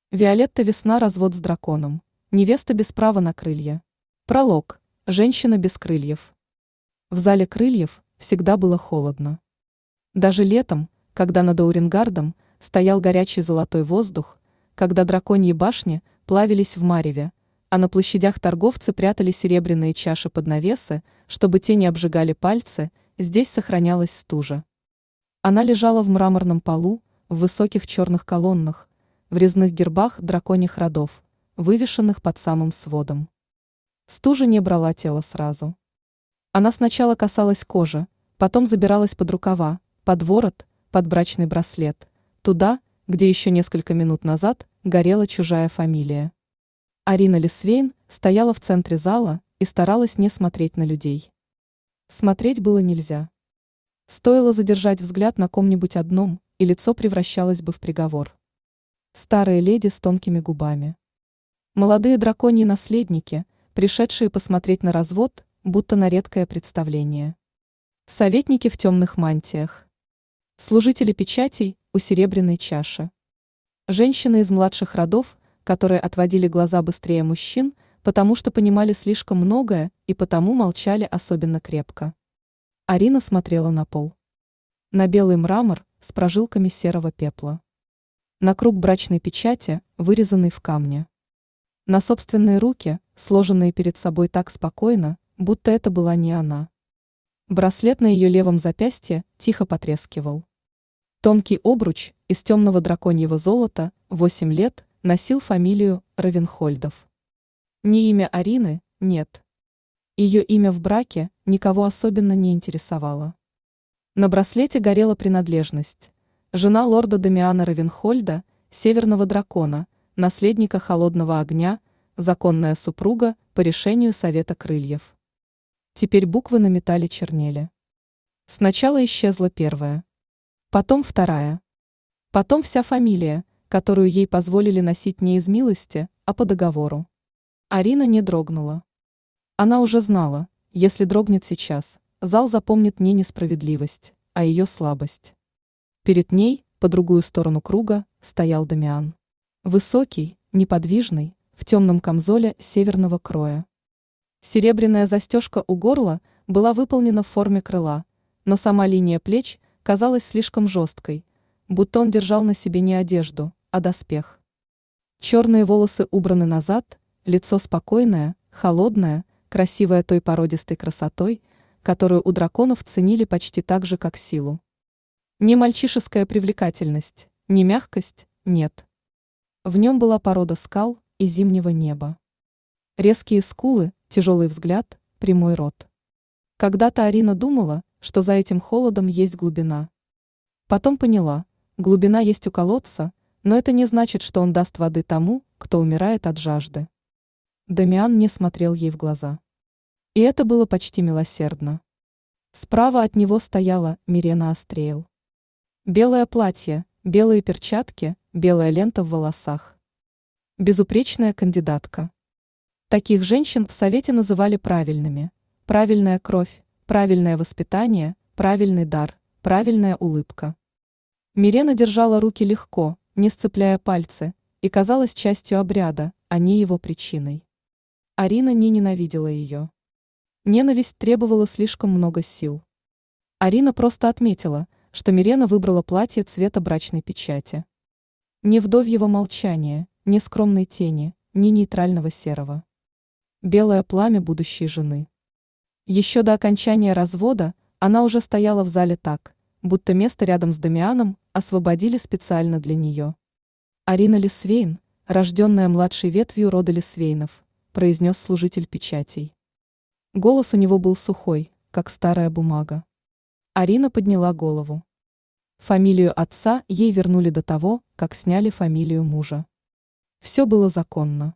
Виолетта Весна, развод с драконом. Невеста без права на крылья. Пролог. Женщина без крыльев. В зале крыльев всегда было холодно. Даже летом, когда над Аурингардом стоял горячий золотой воздух, когда драконьи башни плавились в мареве, а на площадях торговцы прятали серебряные чаши под навесы, чтобы те не обжигали пальцы, здесь сохранялась стужа. Она лежала в мраморном полу, в высоких черных колоннах, в резных гербах драконьих родов, вывешенных под самым сводом. Стужа не брала тело сразу. Она сначала касалась кожи, потом забиралась под рукава, под ворот, под брачный браслет, туда, где еще несколько минут назад горела чужая фамилия. Арина Лисвейн стояла в центре зала и старалась не смотреть на людей. Смотреть было нельзя. Стоило задержать взгляд на ком-нибудь одном, и лицо превращалось бы в приговор. Старые леди с тонкими губами. Молодые драконьи наследники, пришедшие посмотреть на развод, будто на редкое представление. Советники в темных мантиях. Служители печатей у серебряной чаши. Женщины из младших родов, которые отводили глаза быстрее мужчин, потому что понимали слишком многое и потому молчали особенно крепко. Арина смотрела на пол. На белый мрамор с прожилками серого пепла. На круг брачной печати, вырезанный в камне. На собственные руки, сложенные перед собой так спокойно, будто это была не она. Браслет на ее левом запястье тихо потрескивал. Тонкий обруч из темного драконьего золота 8 лет носил фамилию Равенхольдов. Ни имя Арины, нет. Ее имя в браке никого особенно не интересовало. На браслете горела принадлежность. Жена лорда Дамиана Равенхольда, северного дракона, наследника холодного огня, законная супруга по решению Совета крыльев. Теперь буквы на металле чернели. Сначала исчезла первая. Потом вторая. Потом вся фамилия, которую ей позволили носить не из милости, а по договору. Арина не дрогнула. Она уже знала, если дрогнет сейчас, зал запомнит не несправедливость, а ее слабость. Перед ней, по другую сторону круга, стоял Дамиан. Высокий, неподвижный, в темном камзоле северного кроя. Серебряная застежка у горла была выполнена в форме крыла, но сама линия плеч казалась слишком жесткой, будто он держал на себе не одежду, а доспех. Черные волосы убраны назад, лицо спокойное, холодное, красивое той породистой красотой, которую у драконов ценили почти так же, как силу. Не мальчишеская привлекательность, не мягкость, нет. В нем была порода скал и зимнего неба. Резкие скулы, тяжелый взгляд, прямой рот. Когда-то Арина думала, что за этим холодом есть глубина. Потом поняла, глубина есть у колодца, но это не значит, что он даст воды тому, кто умирает от жажды. Дамиан не смотрел ей в глаза. И это было почти милосердно. Справа от него стояла Мирена Астрейл. Белое платье, белые перчатки, белая лента в волосах. Безупречная кандидатка. Таких женщин в совете называли правильными. Правильная кровь, правильное воспитание, правильный дар, правильная улыбка. Мирена держала руки легко, не сцепляя пальцы, и казалась частью обряда, а не его причиной. Арина не ненавидела ее. Ненависть требовала слишком много сил. Арина просто отметила, что Мирена выбрала платье цвета брачной печати. Ни вдовьего молчания, ни скромной тени, ни нейтрального серого. Белое пламя будущей жены. Еще до окончания развода она уже стояла в зале так, будто место рядом с Дамианом освободили специально для нее. Арина Лисвейн, рожденная младшей ветвью рода Лисвейнов, произнес служитель печатей. Голос у него был сухой, как старая бумага. Арина подняла голову. Фамилию отца ей вернули до того, как сняли фамилию мужа. Все было законно.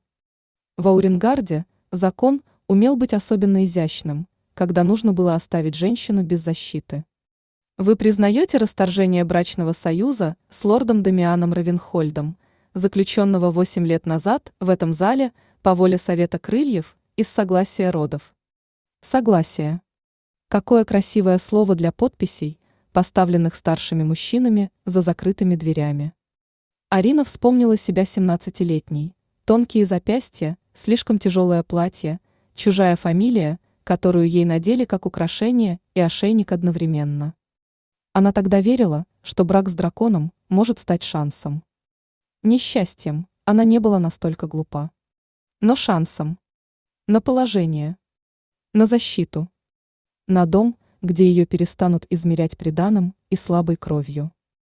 В Аурингарде закон умел быть особенно изящным, когда нужно было оставить женщину без защиты. Вы признаете расторжение брачного союза с лордом Дамианом Равенхольдом, заключенного 8 лет назад в этом зале по воле Совета крыльев из согласия родов? Согласие. Какое красивое слово для подписей, поставленных старшими мужчинами за закрытыми дверями. Арина вспомнила себя 17-летней. Тонкие запястья, слишком тяжелое платье, чужая фамилия, которую ей надели как украшение и ошейник одновременно. Она тогда верила, что брак с драконом может стать шансом. Не счастьем, она не была настолько глупа. Но шансом. На положение. На защиту. На дом, где ее перестанут измерять приданым и слабой кровью.